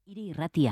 Hiri irratia.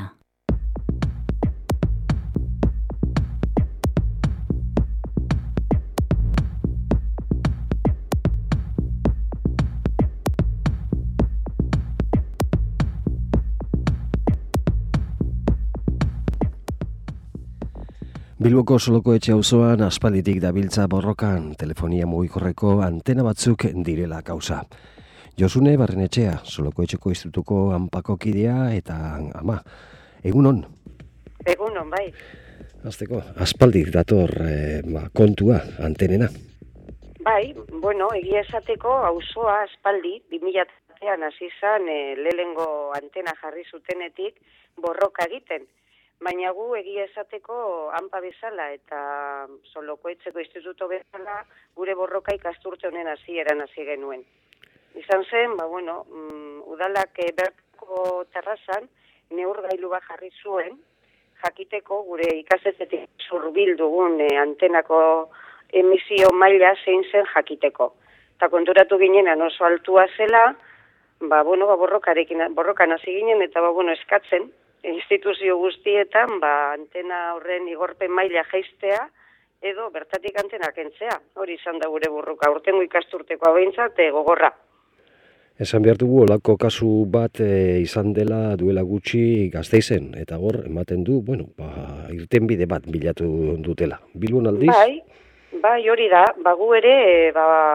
Bilboko Solokoetxe auzoan aspalditik dabiltza borrokan telefonia mugikorreko antena batzuk direla kausa. Josune Barrenetxea, Solokoetxeko institutuko hanpako kidea eta ama. Egunon? Egunon, bai. Hasteko, aspaldik dator kontua, antenena. Bai, bueno, egia esateko auzoa aspaldi, 2000an hasi zen lehengo antena jarri zutenetik borroka egiten. Baina gu egia esateko hanpa bezala eta Solokoetxeko instituto bezala gure borroka ikasturte honen hasieran hasi genuen. Izan zen, udalak bertako terrazan neurgailu bat jarri zuen, jakiteko gure ikastetxetik zurbil dugun antenako emisio maila zein zen jakiteko. Eta konturatu ginenan oso altua zela, borrokan hasi ginen eta eskatzen, instituzio guztietan antena horren igorpen maila jaistea edo bertatik antena kentzea. Hori izan da gure borroka, urtengo ikasturteko behintzat gogorra. Esan behar dugu, olako kasu bat izan dela duela gutxi Gasteizen, eta hor ematen du, irtenbide bat bilatu dutela. Bilbon aldiz? Bai, hori da, gu ere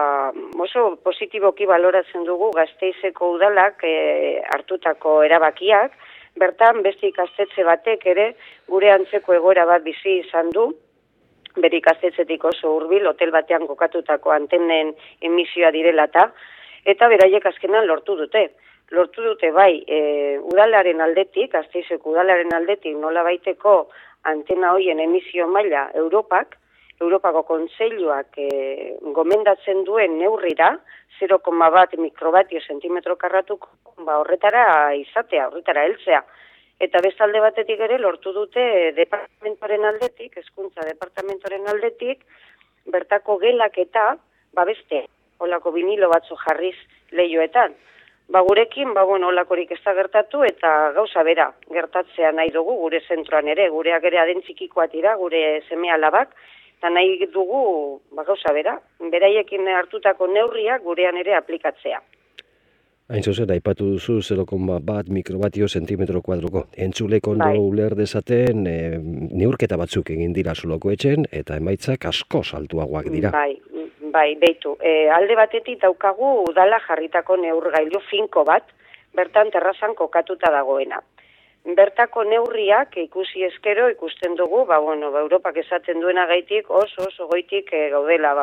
oso positiboki baloratzen dugu Gasteizeko udalak hartutako erabakiak. Bertan, beste ikastetxe batek ere gure antzeko egoera bat bizi izan du, bere ikastetxetik oso hurbil, hotel batean kokatutako antenen emisioa direla eta beraiek azkenan lortu dute. Lortu dute bai, udalaren aldetik, Gasteizeko udalaren aldetik nola baiteko antena hoien emisio maila Europako Kontseiluak gomendatzen duen neurrira, 0,1 mikrobatio zentimetro karratuko horretara izatea, horretara heltzea. Eta bestalde batetik ere lortu dute departamentoren aldetik, hezkuntza departamentoren aldetik, bertako gelak eta beste olako vinilo batzu jarriz lehioetan. Gurekin, olakorik ez da gertatu eta gauza bera gertatzea nahi dugu gure zentroan ere, gureak ere aden txikikoak dira, gure seme-alabak, eta nahi dugu gauza bera, beraiekin hartutako neurriak gurean ere aplikatzea. Hain zuzen, aipatu duzu 0,1 mikrobatio zentimetro kuadroko. Entzulek ondo uler dezaten neurketa batzuk egin dira Solokoetxen eta emaitzak asko altuagoak dira. Bai, beitu. Alde batetik daukagu udala jarritako neurgailu finko bat, bertan terrazan kokatuta dagoena. Bertako neurriak ikusi eskero ikusten dugu, Europak esaten duena gaitik oso goitik gaudela,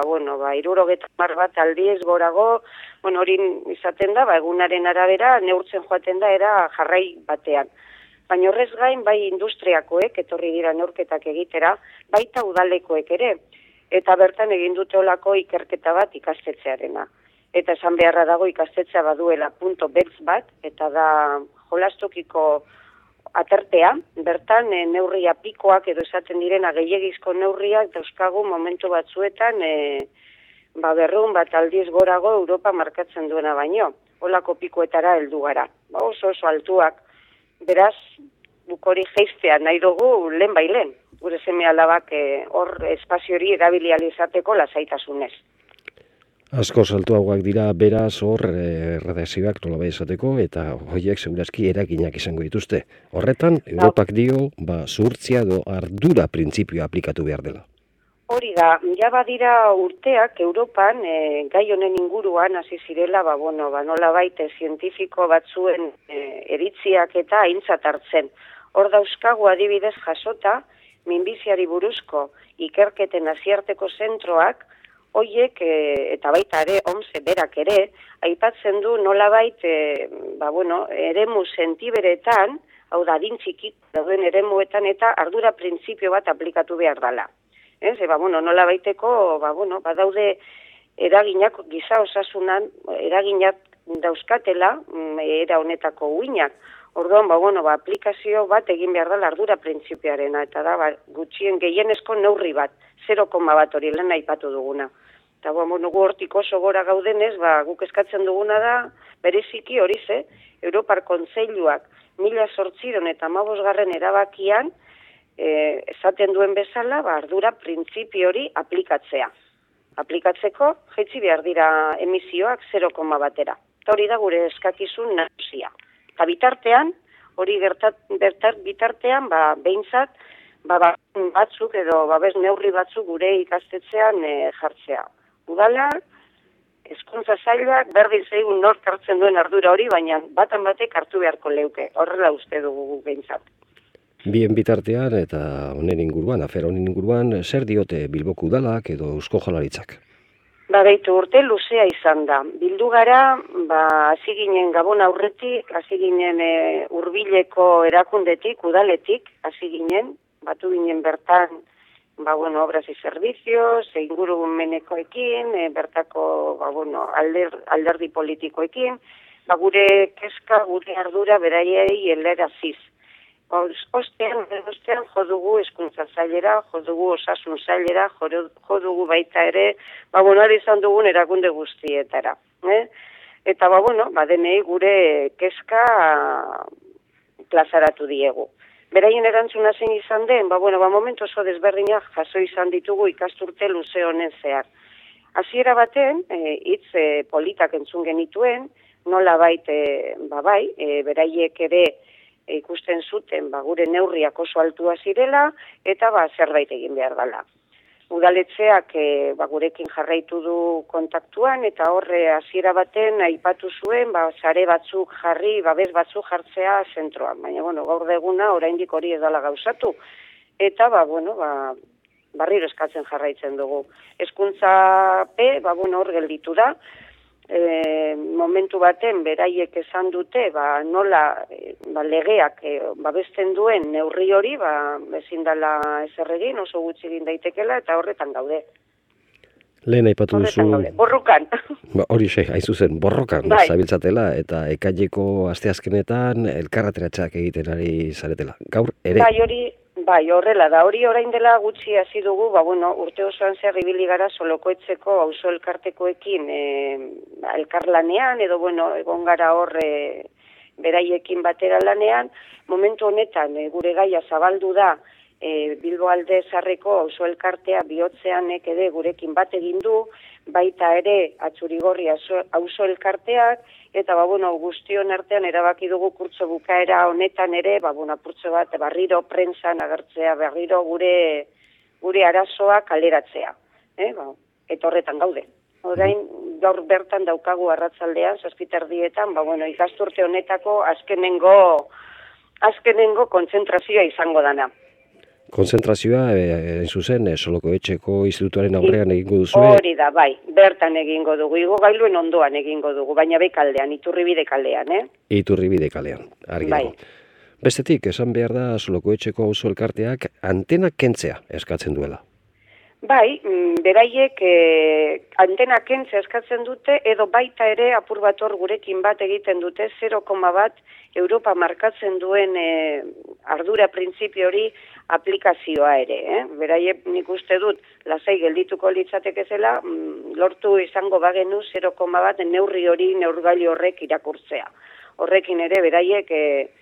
70 bat aldiz gorago, hori izaten da, egunaren arabera neurtzen joaten da era jarrai batean. Baina horrez gain, bai industriakoek, etorri dira neurketak egitera, baita udalekoek ere, eta bertan egin dute olako ikerketa bat ikastetxearena. Eta esan beharra dago ikastetxea baduela punto beltz bat, eta da jolastokiko atertea, bertan neurria pikoak edo esaten direna gehiegizko neurriak dauzkagu momentu batzuetan 200 bat aldiz gorago Europa markatzen duena baino. Olako pikoetara heldu gara. Oso altuak. Beraz, hori jaistea nahi dugu lehen. Gure seme-alabak hor espazio hori erabili ahal izateko lasaitasunez. Asko altuagoak dira, beraz, hor erredakzioak nolabait esateko, eta horiek segurazki eraginak izango dituzte. Horretan, Europak dio, zuhurtzia edo ardura printzipioa aplikatu behar dela. Hori da, ja badira urteak Europan, gai honen inguruan hasi zirela, nolabait zientifiko batzuen eritziak eta aintzat hartzen. Hor dauzkagu adibidez jasota, minbiziari buruzko ikerketen nazioarteko zentroak, hoiek, eta baita ere, OMSE berak ere, aipatzen du nolabait, eremu sentiberetan, hau da, adin txikik dauden eremuetan eta ardura printzipio bat aplikatu behar dela. Nolabaiteko, badaude eraginak, giza osasunan, eraginak dauzkatela, era honetako uinak. Orduan, aplikazio bat egin behar dela ardura printzipioarena, eta da, gutxien gehienezko neurri bat, 0,1 hori lehen aipatu duguna. Eta gu hortik oso gora gaudenez, guk eskatzen duguna da, bereziki hori Europar Kontseiluak 1815 erabakian, esaten duen bezala, ardura printzipio hori aplikatzea. Aplikatzeko, jaitsi behar dira emisioak 0,1-era. Eta hori da gure eskakizun nagusia. Eta bitartean, hori bitartean, behintzat, batzuk edo babes neurri batzuk gure ikastetxean jartzea. Udala, hezkuntza sailak berdin zaigun nork hartzen duen ardura hori, baina batan batek hartu beharko leuke. Horrela uste dugu behintzat. Bien bitartean eta honen inguruan, afera honen inguruan, zer diote Bilboko Udalak edo Eusko Jaurlaritzak? Beitu, urte luzea izan da. Bildu gara, hasi ginen Gabon aurretik, hasi ginen hurbileko erakundetik, udaletik, hasi ginen, batu ginen bertan, obras y servicios, ingurumenekoekin, bertako, alderdi politikoekin, gure kezka, gure ardura beraiei helaraziz. Ostean jo dugu hezkuntza sailera, jo dugu osasun sailera, jo dugu baita ere, hori izan dugun erakunde guztietara. Eta, denei gure kezka plazaratu diegu. Beraien erantzuna zein izan den, momentu oso desberdinak jaso izan ditugu ikasturte luze honen zehar. Hasiera baten, hitz politak entzun genituen, nola beraiek ere ikusten zuten gure neurriak oso altua zirela, eta zerbait egin behar dela. Udaletxeak gurekin jarraitu du kontaktuan, eta horre hasiera baten aipatu zuen, sare batzuk jarri, babes batzuk jartzea zentroan. Baina, gaur eguna oraindik hori ez dela gauzatu. Eta, barriro eskatzen jarraitzen dugu. Hezkuntza hor gelditu da. Momentu baten beraiek esan dute nola legeak babesten duen neurri hori ezin dela ezer egin, oso gutxi egin daitekela eta horretan gaude. Lehen aipatu duzu... Borrokan. Hori hain zuzen, borrokan zabiltzatela eta ekaileko asteazkenetan elkarrateratxak egiten ari zaretela. Gaur ere... Horrela da. Hori orain dela gutxi hasi dugu, urte osoan zehar ibili gara Solokoetxeko auzo elkartekoekin elkarlanean, edo egon gara hor beraiekin batera lanean. Momentu honetan gure gaia zabaldu da Bilbo Alde Zaharreko auzo elkartea bihotzeanek ere gurekin bat egin du, baita ere Atxurigorri auzo elkarteak, eta guztion artean erabaki dugu kurtso bukaera honetan ere, apurtxo bat barriro prentsan agertzea, barriro gure arazoa kaleratzea. Eta horretan gaude. Orain, gaur bertan daukagu arratsaldean, 7:00, ikasturte honetako azkenengo kontzentrazioa izango dana. Konzentrazioa, zuzen, Solokoetxeko institutuaren aurrean egingo duzu? Hori da, bertan egingo dugu, igogailuen ondoan egingo dugu, baina kaldean, Iturribide kalean, Iturribide kalean, argi dago. Bestetik, esan behar da Solokoetxeko auzo elkarteak antena kentzea eskatzen duela. Beraiek antena kentzea eskatzen dute, edo baita ere apur bat hor gurekin bat egiten dute 0,1 Europa markatzen duen ardura printzipio hori aplikazioa ere. Beraiek nik uste dut lasai geldituko litzateke zela, lortu izango bagenu 0,1 neurri hori neurgailu horrek irakurtzea. Horrekin ere beraiek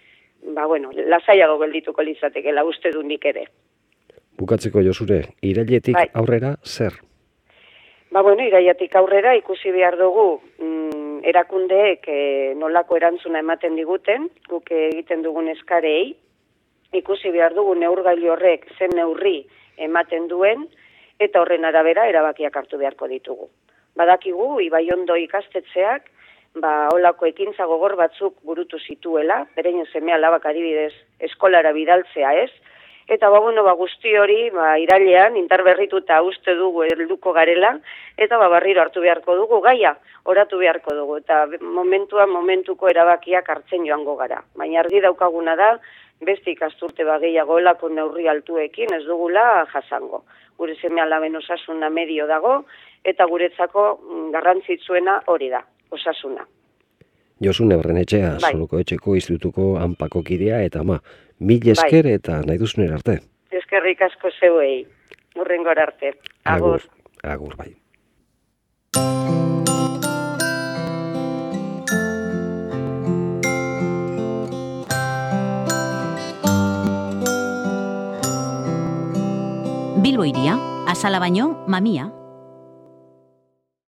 lasaiago geldituko litzatekela uste du nik ere. Bukatzeko Josune, irailetik aurrera zer? Irailetik aurrera ikusi behar dugu erakundeek nolako erantzuna ematen diguten, guk egiten dugun eskarei, ikusi behar dugu neurgailu horrek zen neurri ematen duen, eta horren arabera erabakiak hartu beharko ditugu. Badakigu, Ibaiondo ikastetxeak, holako ekintza gogor batzuk burutu zituela, bereien seme alabak adibidez eskolara bidaltzea ez, eta guzti hori irailean indarberrituta uste dugu helduko garela, eta barriro hartu beharko dugu gaia, oratu beharko dugu, eta momentuko erabakiak hartzen joango gara. Baina argi daukaguna da, beste ikasturte gehiago olako neurri altuekin ez dugula jasango. Gure seme alaben osasuna medio dago, eta guretzako garrantzitsuena hori da, osasuna. Josune Barrenetxea, Solokoetxeko institutuko hanpako kidea, eta mil esker eta nahi duzuner arte. Eskerrik asko zeuei, hurrengora arte. Agur, bai. Bilbo iria, azala baino, mamia.